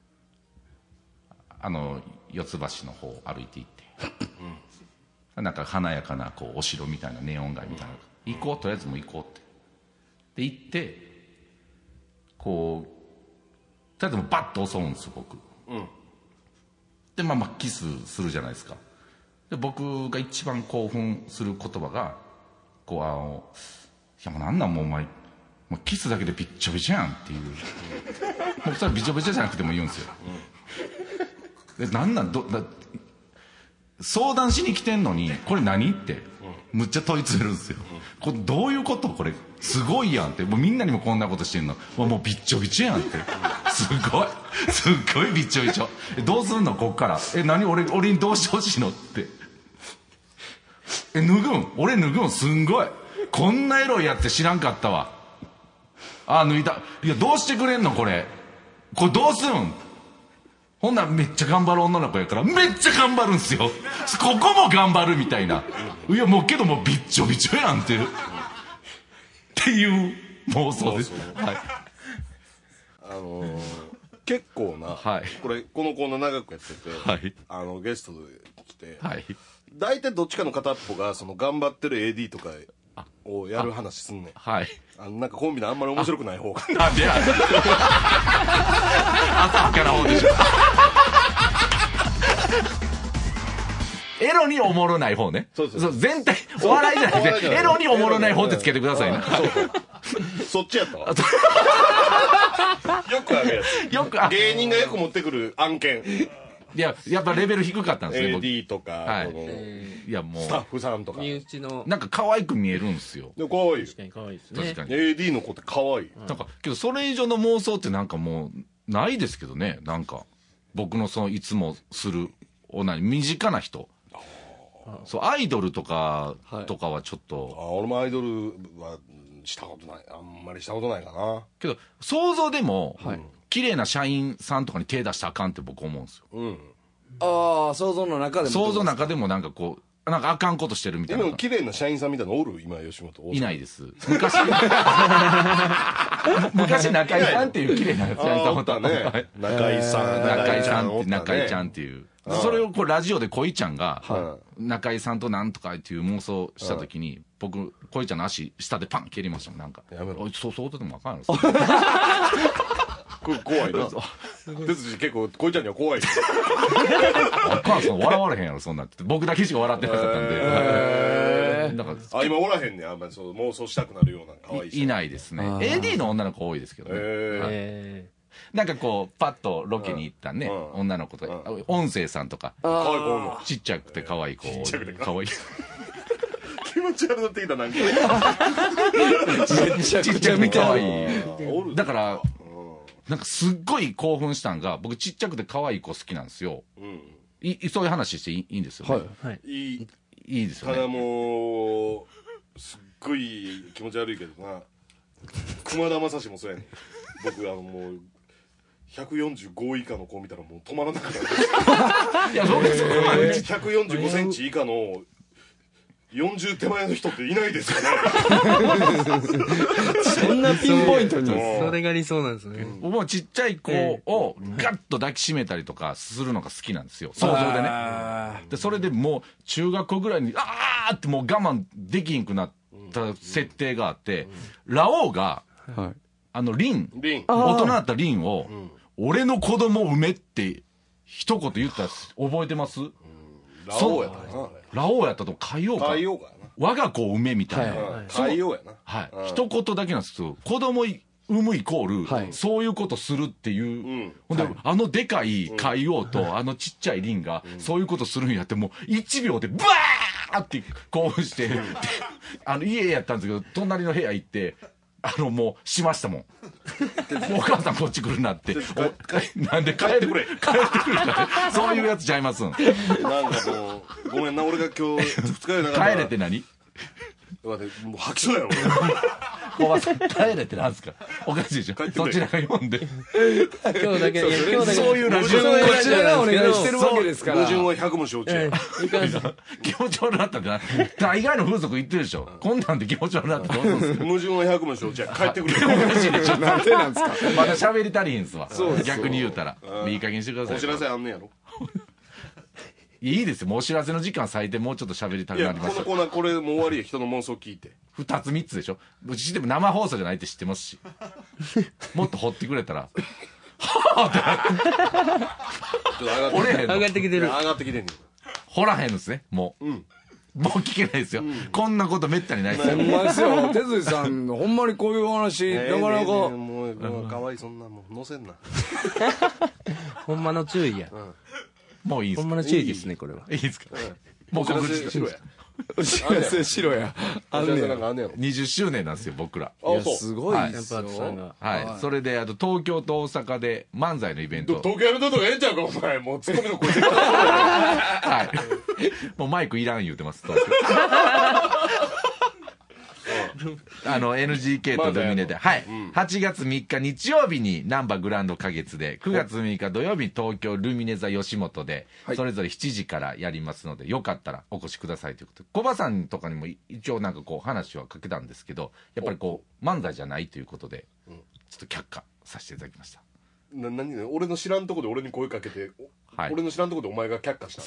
あの四ツ橋の方歩いて行って、うん、なんか華やかなこうお城みたいなネオン街みたいな、うん、行こうとりあえずもう行こうってで行ってこうとりあえずもうバッと襲うんですよ僕、うん、でまあまあキスするじゃないですか。で僕が一番興奮する言葉がこうあのいやもうなんなんもうお前もうキスだけでびっちょびちょやんっていうもうそれはびちょびちょじゃなくても言うんですよ、うん、でなんなんどだ相談しに来てんのにこれ何ってむっちゃ問い詰めるんですよ、うん、これどういうことこれすごいやんってもうみんなにもこんなことしてんのもうもうびっちょびちょやんってすごいすっごいびっちょびちょどうすんのこっからえ何 俺, 俺にどうしてほしいのってえ脱ぐん俺脱ぐんすんごいこんなエロいやって知らんかったわあ脱いだいやどうしてくれんのこれこれどうすんほんならめっちゃ頑張る女の子やからめっちゃ頑張るんすよここも頑張るみたいないやもうけどもうびっちょびちょやんってっていう妄想です、はい、 あのー、結構な、はい、これこのコーナー長くやってて、はい、あのゲストで来て、はい、大体どっちかの片っぽがその頑張ってる エーディー とかをやる話すんねん。はい。あのなんかコンビであんまり面白くない方が。なんでや。浅はかな方でしょ。 エロにおもろない方ね。そうそうそう。全体お笑いじゃなくてエロにおもろない方ってつけてくださいな。そうそう。 そっちやったわ。よくあるやつ。よくあ芸人がよく持ってくる案件。 いややっぱレベル低かったんですね。 エーディー とか、はい、いやもうスタッフさんとか身内のなんか可愛く見えるんですよ。 で可愛い。 確かに可愛いですね。 確かにエーディー の子って可愛い。 なんかけどそれ以上の妄想ってなんかもうないですけどね。なんか僕のそのいつもするおなに身近な人。そうアイドルとか、はい、とかはちょっとあ俺もアイドルはしたことないあんまりしたことないかなけど想像でも、はい、綺麗な社員さんとかに手出したらあかんって僕思うんですよ、うん、 ああ想像の中でも想像の中でもなんかこうなんかあかんことしてるみたいな。 でも綺麗な社員さんみたいなのおる今吉本いないです。昔昔中井さんっていう綺麗な社員さんおったね。 中井さん中井さんって中井ちゃんっていうそれをこうラジオで恋ちゃんが中井さんとなんとかっていう妄想した時に僕恋ちゃんの足下でパン蹴りましたもん。なんかやめろそうそうとでも分かんないこれ怖いな哲司結構恋ちゃんには怖いあかんその笑われへんやろそんなって僕だけしか笑ってなかったんで、えー、 なんかあ今おらへんねんあんまりそう妄想したくなるような可愛いいいないですね。 エーディー の女の子多いですけどね、えーなんかこうパッとロケに行ったね、うん、女の子とか、うん、音声さんとかちっちゃくて可愛い子可愛い気持ち悪なってきたなんかちっちゃくて可愛いだからなんかすっごい興奮したんが僕ちっちゃくて可愛い子好きなんですよ、うん、いそういう話してい い, いいんですよね、はい、いいいいですよね。 ただもうすっごい気持ち悪いけどな熊田正史もそうやねん僕あのもうひゃくよんじゅうご以下の子を見たらもう止まらなくなるいや僕そこまでひゃくよんじゅうごセンチ以下のよんじゅう手前の人っていないですかねそんなピンポイントにそれが理想なんですね。 僕もちっちゃい子をガッと抱きしめたりとかするのが好きなんですよ想像でね。でそれでもう中学校ぐらいにあーってもう我慢できんくなった設定があってラオウが、はいあのリン大人だったリンを、うん、俺の子供を産めって一言言ったら覚えてます、うん、 ラオウやったなラオウやったと海洋か我が子を産めみたいな、 はい、海洋やなはい、一言だけなんですけど子供産むイコール、はい、そういうことするっていう、うん、ほんで、はい、あのでかい海洋と、うん、あのちっちゃいリンが、うん、そういうことするんやってもういちびょうでバーって興奮して、うん、あの家やったんですけど隣の部屋行ってあのもうしましたもんお母さんこっち来るなってなんで帰ってくれ帰ってくれからそういうやつちゃいますんなんかもうごめんな俺が今日ふつかやながら帰れって何もう吐きそうやろ小林さん帰れってなんですか。おかしいでしょ。そちらが読んで今日だけいや今日だけそういうラジオそういうラジオこちらがおなんですけど願いしてるわけですから。 矛盾は百も承知や。 いかんせん気持ち悪なったってな大概の風俗言ってるでしょ。こんなんで気持ち悪なってどうするんですか。 矛盾は百も承知や。帰ってくれ。 おかしいでしょ。 なんでなんですか。 まだ喋り足りひんすわ。逆に言うたらいい加減にしてください。 お知らせあんねやろ。 いいですよ。もうお知らせの時間割いてもうちょっと喋りたくいや、 なりましたこのコーナーこれもう終わりや。人の妄想聞いて。 二つ三つでしょ。うちでも生放送じゃないって知ってますしもっと掘ってくれたらちょっと上がって俺へんの上がってきてる上がってきてんねん。 掘らへんのですね。もう、もう聞けないですよ、こんなことめったにないですよ、 ほんまですよ。哲司さんのほんまにこういう話、なかなか。 もう、もうかわいい、そんなもん載せんな。 ほんまの注意やもういいですか。 ほんまの注意ですねこれはいいですか。もうお知ら告知せしろや。 お知らせしろや。あお知らせんねや。 なんかあんねやろ。 にじゅっしゅうねんなんですよ僕ら。 いや、 あ、そう。 すごいはいですよ。 ヤンパートさんがはい、それであと東京と大阪で漫才のイベント、 東京やめといた方がええんちゃうか、お前。もうツッコミの声で。 はいもうマイクいらん言うてます東京あの エヌジーケー とルミネで、はい、はちがつみっか日曜日に難波グランド花月で、くがつむいか土曜日東京ルミネ座吉本で、それぞれしちじからやりますので、よかったらお越しくださいということで、小葉さんとかにも一応なんかこう話はかけたんですけど、やっぱりこう漫才じゃないということでちょっと却下させていただきました。 な、何ね、俺の知らんとこで俺に声かけて、おはい俺の知らんとこでお前が却下した。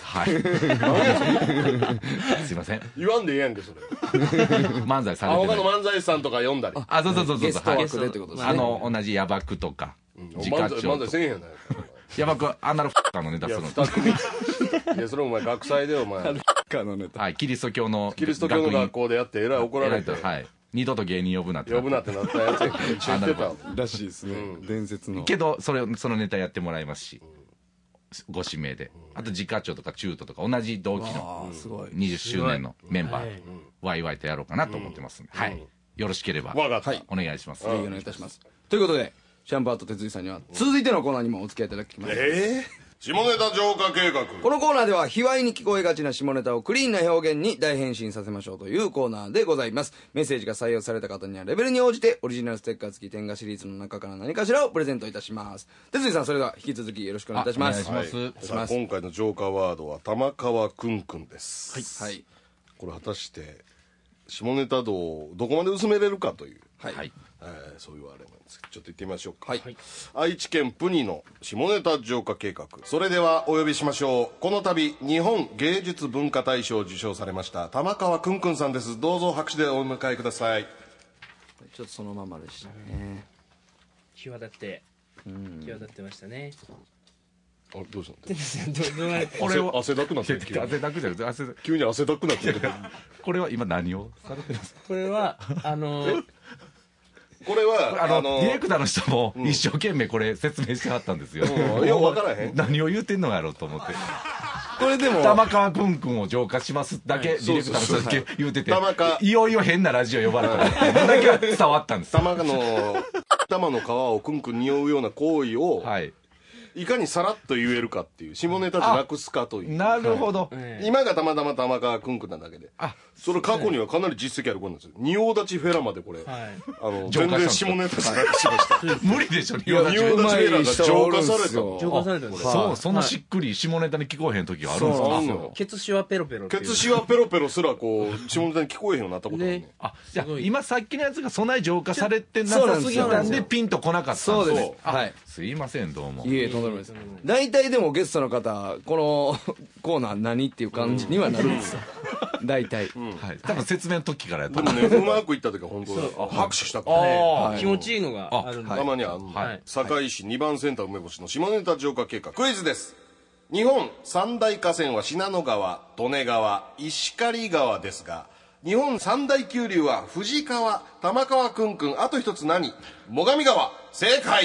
はいすいません、 言わんでええやんけ、それ。 漫才さあ、 れてない。 他の漫才師さんとか読んだり。 あ、そうそうそうそうゲスト枠でってことですね。 あの同じヤバクとか自家漫才、漫才長とせえへんやないヤバクはアナルフッカーのネタいや、 するの二組。いや、それお前、学祭でお前、 かのネタ。 はいキリスト教のキリスト教の学校でやって、えらい怒られて、 はい二度と芸人呼ぶなって呼ぶなってなったやつやんけ。知ってたわ。 らしいですね。伝説の。 けどそれそのネタやってもらいますし、ご指名で、あと自家長とか中途とか同じ同期のああ、すごい。 にじゅっしゅうねんのメンバーはいでワイワイとやろうかなと思ってますんで、はいよろしければわかった。 お願いします。 ぜひお願いいたします。ということで、シャンパーと哲司さんには続いてのコーナーにもお付き合いいただきます。 ええ下ネタ浄化計画。 このコーナーでは卑猥に聞こえがちな下ネタをクリーンな表現に大変身させましょうというコーナーでございます。メッセージが採用された方にはレベルに応じてオリジナルステッカー付き天下シリーズの中から何かしらをプレゼントいたします。哲司さん、それでは引き続きよろしくお願いいたします。 あお願いしますさあ今回の浄化ワードは玉川くんくんです。 はい。 これ果たして下ネタ道をどこまで薄めれるかという、 はい。 はいえーそういうあれなんですけど、ちょっと行ってみましょうか。 はい。 愛知県プニの下ネタ浄化計画。それではお呼びしましょう。この度日本芸術文化大賞を受賞されました玉川くんくんさんです。どうぞ拍手でお迎えください。 ちょっとそのままでしたね。 際立って際立ってましたねあ、どうしたの？ どどうやってこれを汗だくなってる。急に汗だくじゃなくて汗だ急に汗だくなってる。 これは今何をされてるんですか。 これはあのこれはあのあのディレクターの人も一生懸命これ説明してはったんですよ、 うんよう分からへん。 何を言うてんのやろうと思ってこれでも、 玉川くんくんを浄化しますだけ、ディレクターの人だけ言うてて、 玉川いよいよ変なラジオ呼ばれたってだけは伝わったんですよ。 玉の玉の皮をくんくん匂うような行為を、 はい、 いかにさらっと言えるかっていう下ネタじゃなくすかという。 なるほど、 今がたまたま玉川くんくんなだけで、 あそれ過去にはかなり実績あることなんですよ。仁王立ちフェラまでこれ、 はいあの浄全然化したん下ネタじゃなくしました。 無理でしょ、 いや仁王立ちフェラが浄化された浄浄化されたんですそう、そんなしっくり下ネタに聞こえへん時があるんですか。 そうなんですよ。 ケツシワペロペロっていうケツシワペロペロすらこう下ネタに聞こえへんようになったことあるね。 あ、じゃあすごい今さっきのやつがそんなに浄化されてなさすぎたんでピンとこなかったんそうですそう。 あ、 はい。 すいませんどうも。 いえ、とんでもないです。大体でもゲストの方、このコーナー何っていう感じにはなるんですよ。大体。 はい、多分説明の時からやったでもね、うまくいった時は本当に拍手したからね。 あ気持ちいいのがあるんでたまにあるの、 はい堺市にばんセンター梅干しの下ネタ浄化計画。クイズです。日本三大河川は信濃川、利根川、石狩川ですが、日本三大急流は富士川、玉川くんくん、あと一つ何？最上川。正解。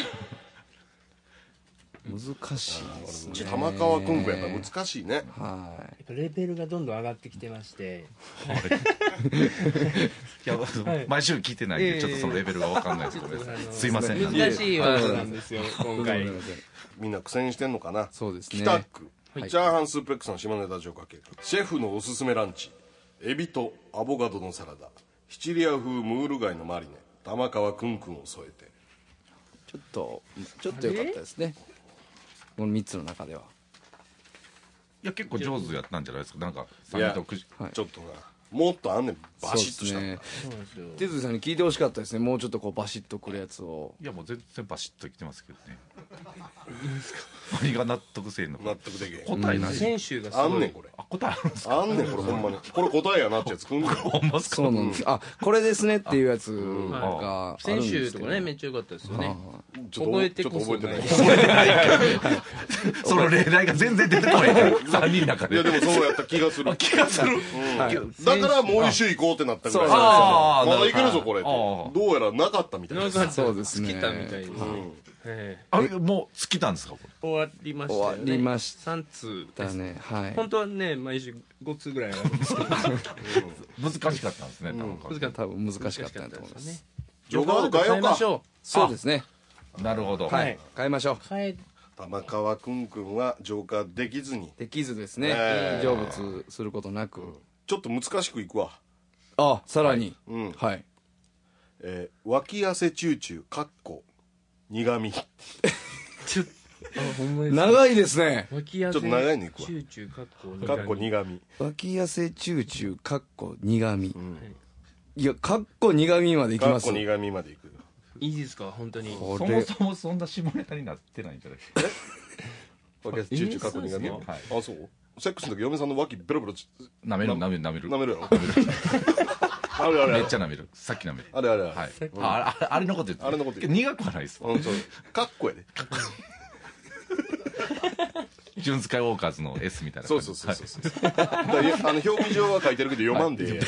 難しいですね。 玉川くんくんやったら難しいね。 はやっぱレベルがどんどん上がってきてましていや、毎週聞いてないんで、ちょっとそのレベルが分かんないですごめんなさいすいません。 難しいワードなんですよ今回い。 みんな苦戦してんのかな。 そうですね北区、チャーハンスープレックスの下ネタ浄化計画。シェフのおすすめランチ、エビとアボカドのサラダ、シチリア風ムール貝のマリネ、 玉川くんくんを添えてちょっとちょっと良かったですねこのみっつの中では。 いや結構上手やったんじゃないですか。なんかいや三とくじちょっとなもっとあんねんバシッとしたそうですね手さんに聞いてほしかったですね。もうちょっとこうバシッとくるやつを。 いやもう全然バシッときてますけどね。何が納得せんのか。 納得できへん答えない。 選手がすごいあんねんこれあ答えあるんですか。 あんねんこれほんまにこれ答えやなってやつくんねんほんまっすか。 そうなんです。あこれですねっていうやつがある選んですけど手とかねめっちゃ良かったですよね。 ちょっと覚えてこそちょっと覚えてないその例題が全然出てこないからさんにんの中で。 いやでもそうやった気がする気がする。 だからもう一周行こうってなったぐらいそうあーまだいけるぞこれってあーどうやらなかったみたいですなんかそうですね尽きたみたいです。えあれもう尽きたんですかこれ。 え終わりましたよね。 終わりましたさん通だねはい本当はね毎週ご通ぐらいあるんですけど難しかったんですね。多分難しか多分難しかったんだと思います。 ジョガード変えようかましょそうですねなるほど。 はい変えましょう。 う。変え玉川くんくんは浄化できずにできずですねええ成仏することなく。 ちょっと難しくいくわあさらにうんはいえー脇汗チューチューかっこ苦味ちょっとあほんまです長いですね。 脇汗ちょっと長いのいくわチューチューかっこかっこ苦味脇汗チューチューかっこ苦味いやかっこ苦味までいきかっますこ苦味までいくいいですか本当に。 これそもそもそんな下ネタになってないんじゃないですか。 脇汗チューチューかっこ苦味えーそうですあそうセックスの時嫁さんの脇ベロベロ舐める舐める舐める舐めるやろあれあれあれめっちゃ舐める。さっき舐める。 あれあれあれはい。ああれあれのこと言ってる。 あれのこと言ってる苦くはないですわ。 うんそうかっこやで純スカイウォーカーズの S みたいなそう感じ。 そうそうそうそうだからあの表記上は書いてるけど読まんで苦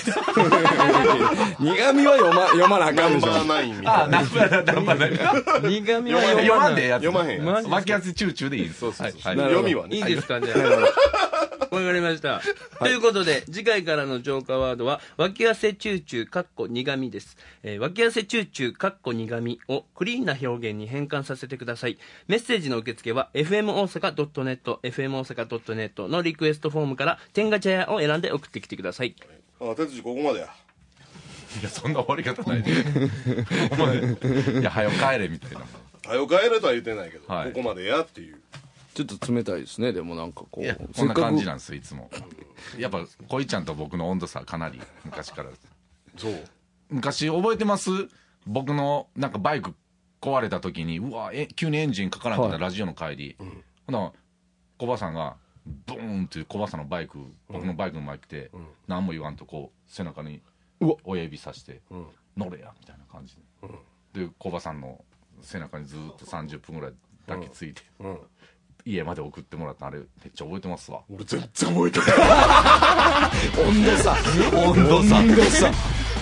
味は読ま読まなあかんでしょ。 ナンバーナインみたいなナンバーナンバー苦味は読読まない。 まんでやつ。 読まへんやマジですか脇汗チューチューでいいです。 そうそうそうはい読みはねいいですかじゃあわかりました、ということで次回からの浄化ワードは脇汗チューチューかっこ苦味です、えー、脇汗チューチューかっこ苦味をクリーンな表現に変換させてください。メッセージの受付は エフエム 大阪 ドットネット エフエム 大阪 ドットネット のリクエストフォームから天ガ茶屋を選んで送ってきてください。 あ哲司ここまでやいや、そんな終わり方ないで。お前いや、早く帰れみたいな。 はよ帰れとは言ってないけど、 はいここまでやっていうちょっと冷たいですね。でもなんかこういや、こんなせっかく感じなんですよ、いつも。やっぱ、恋ちゃんと僕の温度差かなり昔から。 そう昔覚えてます？僕のなんかバイク壊れた時に、うわ、え急にエンジンかからんかった、 はいラジオの帰り。ほな、小葉さんが、ブーンって小葉さんのバイク、僕のバイクの前来て、何も言わんとこう、背中にうわ親指さして、乗れや、みたいな感じで。で、小葉さんの背中にずっとさんじゅっぷんぐらい抱きついて、 うん家まで送ってもらったあれめっちゃ覚えてますわ。 俺全然覚えてない温度差温度差温度差好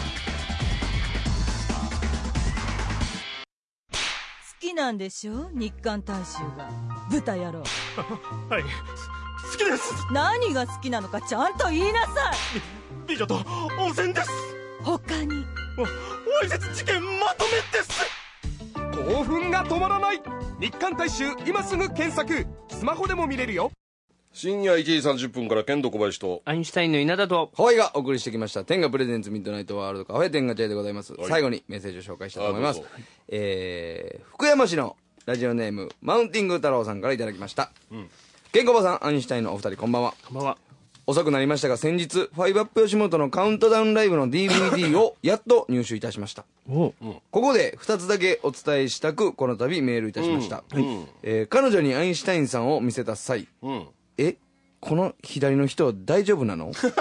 きなんでしょ日韓大衆が豚野郎はい好きです何が好きなのかちゃんと言いなさい。 美女と温泉です他にわわいせつ事件まとめです興奮が止まらない日韓大衆今すぐ検索スマホでも見れるよ。 深夜いちじさんじゅっぷんからケンド小林とアインシュタインの稲田とハワイがお送りしてきました天下プレゼンツミッドナイトワールドカフェ天下茶屋でございます、 い最後にメッセージを紹介したいと思いますあどうぞ。 えー、福山市のラジオネームマウンティング太郎さんからいただきました、ケンコバさんアインシュタインのお二人こんばんは。 こんばんは。 遅くなりましたが先日ファイブアップ吉本のカウントダウンライブの ディーブイディー をやっと入手いたしました。 おここでふたつだけお伝えしたくこの度メールいたしました、えー彼女にアインシュタインさんを見せた際、 うんえこの左の人大丈夫なのと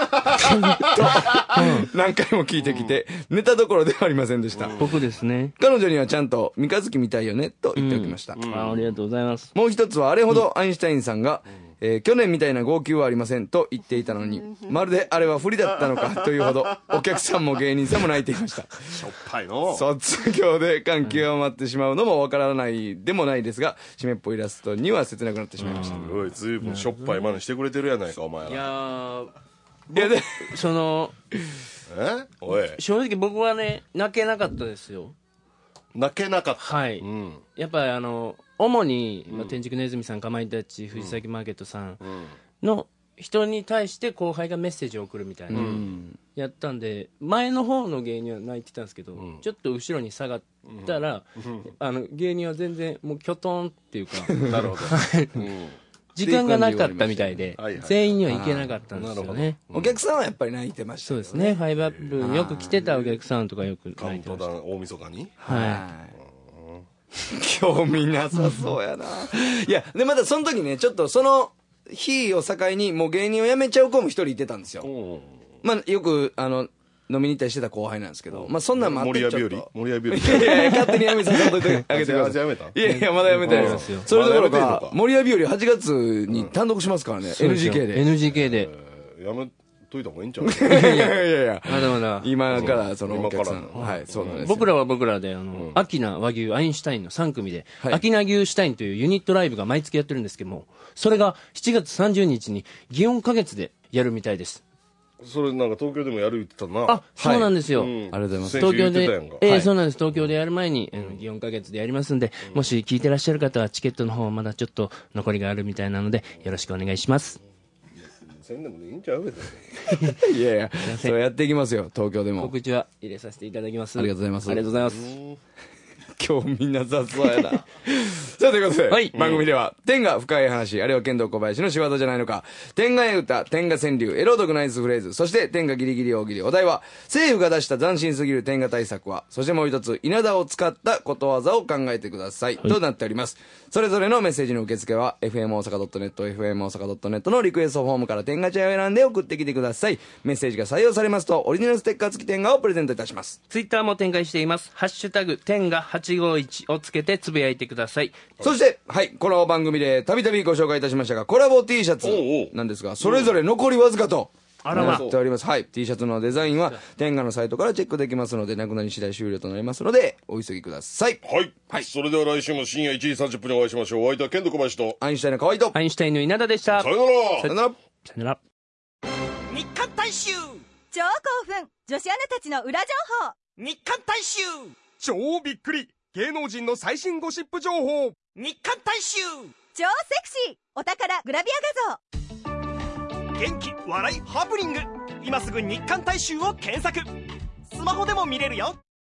何回も聞いてきて、ネタどころではありませんでした、 僕ですね。 彼女にはちゃんと三日月見たいよねと言っておきました、 あありがとうございます。 もう一つはあれほどアインシュタインさんが、えー去年みたいな号泣はありませんと言っていたのに、まるであれは不利だったのかというほどお客さんも芸人さんも泣いていました。 しょっぱいの卒業で感極まってしまうのもわからないでもないですが、締めっぽいイラストには切なくなってしまいました。 おいずいぶんしょっぱい真似してくれてるやないかお前らいやーいやでそのえおい正直僕はね泣けなかったですよ。 泣けなかったはい、 うんやっぱりあの主に、まあ、天竺ネズミさんかまいたち藤崎マーケットさんの人に対して後輩がメッセージを送るみたいな、やったんで前の方の芸人は泣いてたんですけど、うん、ちょっと後ろに下がったら、うん、あの芸人は全然もうキョトンっていうかなるほど、うん、時間がなかったみたいで、はいはい、全員には行けなかったんですよね。 お客さんはやっぱり泣いてましたよね。 そうですね。ファイブアップによく来てたお客さんとかよく泣いてました。 カウントダウン大晦日に、 はい興味なさそうやな。いやでまたその時ねちょっとその日を境にもう芸人を辞めちゃう子も一人いてたんですよ。まあよくあの飲みに行ったりしてた後輩なんですけど、まあそんなんもあってちょっと森谷日和森谷日和いやいや勝手に辞めさせてあげてください。 やめたいやいやまだ辞めてないですよ。それどころか森谷日和はちがつに単独しますからね、うん、エヌジーケー でエヌジーケー で、 えー、やめといた方がいいんちゃう？いやいやいやいやまだまだ今からそのお客さんはいそうなんです。 僕らは僕らであのアキナ和牛アインシュタインのさん組で、はい、アキナ牛シュタインというユニットライブが毎月やってるんですけども、それがしちがつさんじゅうにちに祇園花月でやるみたいです。 それなんか東京でもやる言ってたな。 あ、そうなんですよ、はい、 うん、ありがとうございます。 東京で、えーはい、そうなんです。東京でやる前に、 うん、 祇園花月でやりますんで、うん、もし聞いてらっしゃる方はチケットの方まだちょっと残りがあるみたいなのでよろしくお願いします。 せんでもいいんちゃう？ いやいやそれやっていきますよ。東京でも告知は入れさせていただきます。 ありがとうございます。 ありがとうございます。 興味なさそうやな。さあということで、はい、番組では天が深い話、あれは剣道小林の仕業じゃないのか、天が絵歌、天が川柳、エロドクナイスフレーズ、そして天がギリギリ大喜利。お題は政府が出した斬新すぎる天が対策は、そしてもう一つ稲田を使ったことわざを考えてください、はい、となっております。それぞれのメッセージの受付は エフエム 大阪 .net、 エフエム 大阪 .net のリクエストフォームから天が茶を選んで送ってきてください。メッセージが採用されますとオリジナルステッカー付き天がをプレゼントいたします。 ツイッターも展開しています。ハッシュタグ天がはちごいちをつけてつぶやいてください。 そしてはいこの番組でたびたびご紹介いたしましたがコラボ T シャツなんですが、それぞれ残りわずかとなっております。はい、 T シャツのデザインは天下のサイトからチェックできますので、なくなり次第終了となりますのでお急ぎください。 はい、はい、それでは来週も深夜いちじさんじゅっぷんにお会いしましょう。お相手はケント小林とアインシュタインの河合とアインシュタインの稲田でした。 さよなら。 さよなら。 さよなら。 日刊大衆超興奮、女子アナたちの裏情報。 日刊大衆超びっくり、芸能人の最新ゴシップ情報。 日刊大衆超セクシー、お宝グラビア画像。 元気笑いハプニング、今すぐ日刊大衆を検索。スマホでも見れるよ。